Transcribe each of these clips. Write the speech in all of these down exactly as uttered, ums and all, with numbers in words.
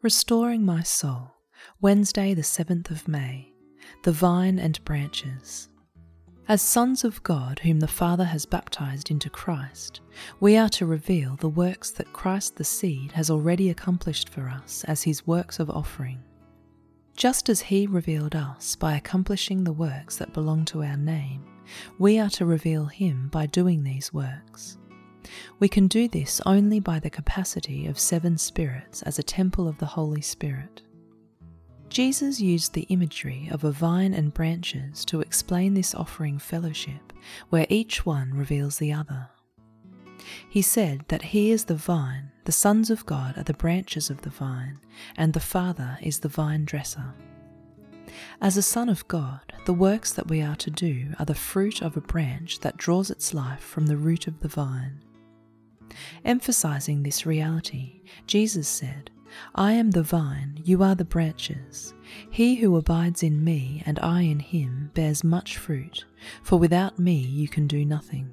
Restoring My Soul, Wednesday the seventh of May, The Vine and Branches. As sons of God whom the Father has baptized into Christ, we are to reveal the works that Christ the Seed has already accomplished for us as his works of offering. Just as he revealed us by accomplishing the works that belong to our name, we are to reveal him by doing these works. We can do this only by the capacity of seven spirits as a temple of the Holy Spirit. Jesus used the imagery of a vine and branches to explain this offering fellowship, where each one reveals the other. He said that he is the vine, the sons of God are the branches of the vine, and the Father is the vine dresser. As a son of God, the works that we are to do are the fruit of a branch that draws its life from the root of the vine. Emphasizing this reality, Jesus said, "I am the vine, you are the branches. He who abides in me and I in him bears much fruit, for without me you can do nothing."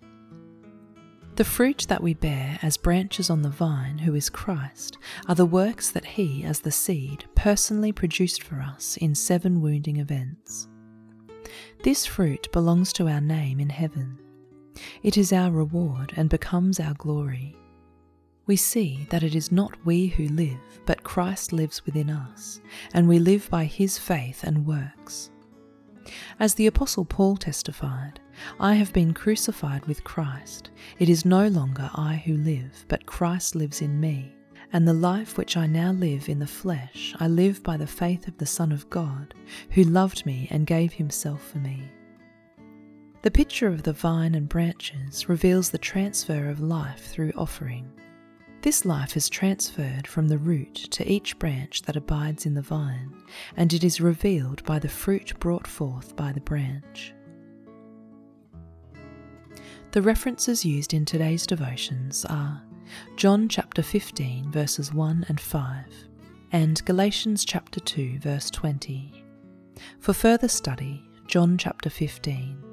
The fruit that we bear as branches on the vine, who is Christ, are the works that he, as the seed, personally produced for us in seven wounding events. This fruit belongs to our name in heaven. It is our reward and becomes our glory. We see that it is not we who live, but Christ lives within us, and we live by his faith and works. As the Apostle Paul testified, "I have been crucified with Christ. It is no longer I who live, but Christ lives in me. And the life which I now live in the flesh, I live by the faith of the Son of God, who loved me and gave himself for me." The picture of the vine and branches reveals the transfer of life through offering. This life is transferred from the root to each branch that abides in the vine, and it is revealed by the fruit brought forth by the branch. The references used in today's devotions are John chapter fifteen verses one and five and Galatians chapter two verse twenty. For further study, John chapter fifteen.